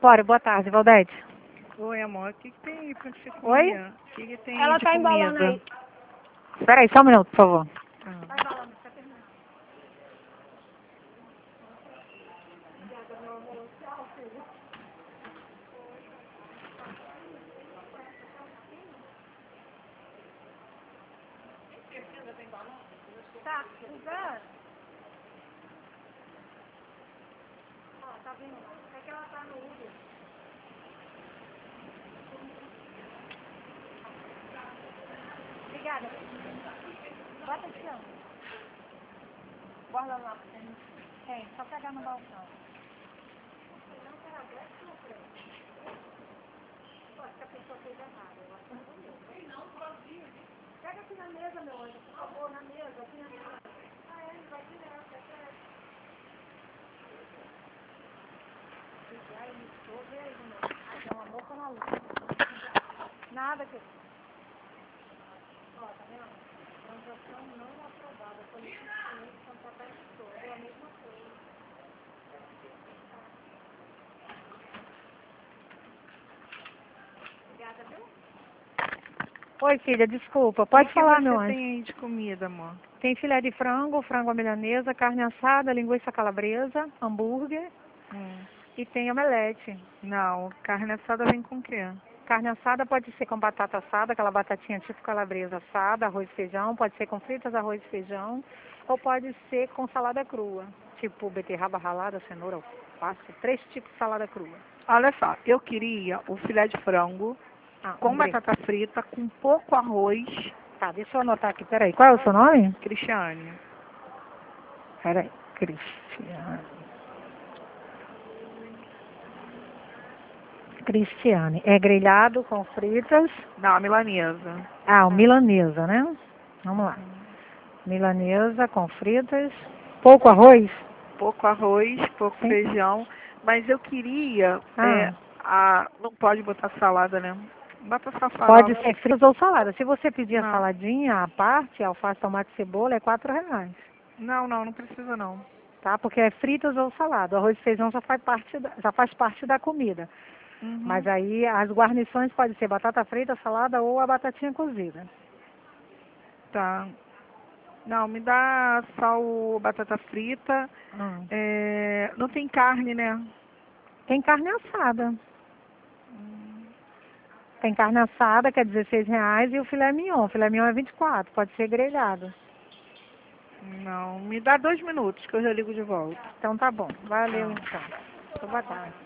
Fora, boa tarde, Valdete. Oi, amor, o que tem aí pra você comer? Oi? O que tem Ela de tá comida? embalando aí. Espera aí, só um minuto, por favor. Ah. Tá, Suzana? Ó, tá vindo. É que ela tá no Uber. Obrigada. Bota aqui, ó. Guarda lá. Tem, só pegar no balcão. Acho que a pessoa fez errado. Eu acho que não foi. Pega aqui na mesa, meu anjo, por favor, na mesa, aqui na mesa. Ah, é, vai direto, é sério. Ai, me estou vendo, meu. Ai, dá uma boca na luz. Nada que... Ó, tá vendo? Transação não aprovada. Politicamente, contratar todo. É a mesma coisa. Obrigada, viu? Oi, filha, desculpa. Pode falar, meu O que você anjo. tem aí de comida, amor? Tem filé de frango, frango à milanesa, carne assada, linguiça calabresa, hambúrguer e tem omelete. Não, carne assada vem com o quê? Carne assada pode ser com batata assada, aquela batatinha tipo calabresa assada, arroz e feijão, pode ser com fritas, arroz e feijão, ou pode ser com salada crua, tipo beterraba ralada, cenoura, alface, 3 tipos de salada crua. Olha só, eu queria o filé de frango com batata frita, com pouco arroz. Tá, deixa eu anotar aqui, peraí. Qual é o seu nome? Cristiane. Peraí, Cristiane. Cristiane, é grelhado com fritas? Não, milanesa. Ah, o milanesa, né? Vamos lá. Milanesa com fritas. Pouco arroz? Pouco arroz, pouco Sim. feijão. Mas eu queria... não pode botar salada, né? Bota só farofa. Pode ser fritas ou salada. Se você pedir a Não. saladinha, a parte, alface, tomate e cebola, é R$4. Não precisa não. Tá? Porque é fritas ou salada. O arroz e feijão já faz parte da comida. Mas aí as guarnições podem ser batata frita, salada ou a batatinha cozida. Tá. Não, me dá só batata frita. Não tem carne, né? Tem carne assada. Tem carne assada, que é R$16, e o filé mignon. O filé mignon é 24, pode ser grelhado. Não, me dá 2 minutos que eu já ligo de volta. Então tá bom. Valeu então. Boa tarde.